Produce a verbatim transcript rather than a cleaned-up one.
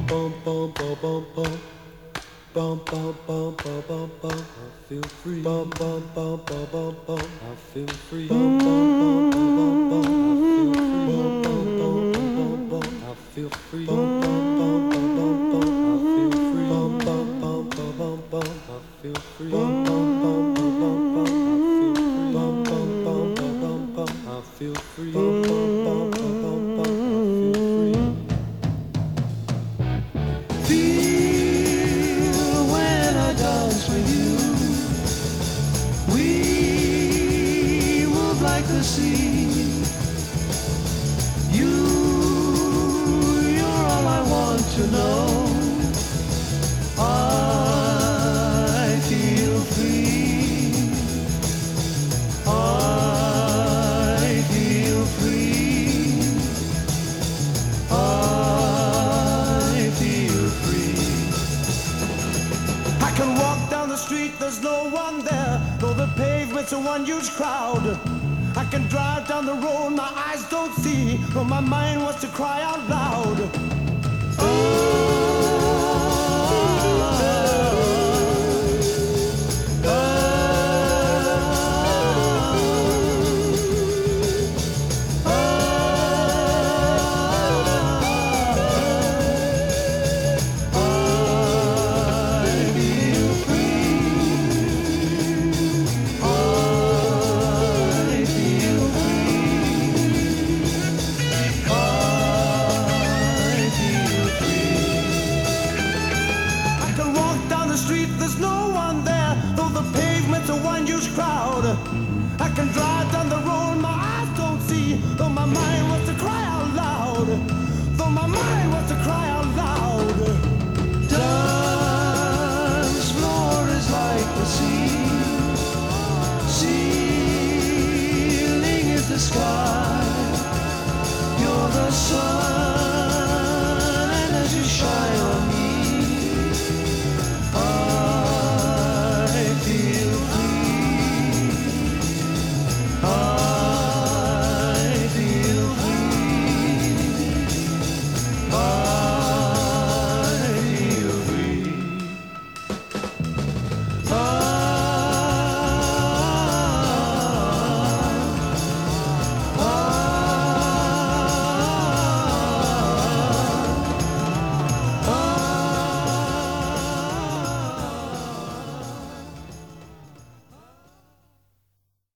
bum bum bum bum bum. Bum bum bum bum bum bum. I feel free. Bum bum bum bum bum bum. I feel free. Bum bum bum bum bum bum. I feel free. Bum bum bum bum bum bum. I feel free. Bum bum bum bum bum bum. I feel free. Bum bum bum bum bum bum. I feel free. Bum bum bum bum bum. I feel free. Bum bum bum bum bum. I feel free. Feel when I dance with you. We move like the sea. You, you're all I want to know. I feel free. I feel free. I feel free. I can walk down the street, there's no one there, though the pavement's a one huge crowd. I can drive down the road, my eyes don't see, but my mind wants to cry out loud. Oh.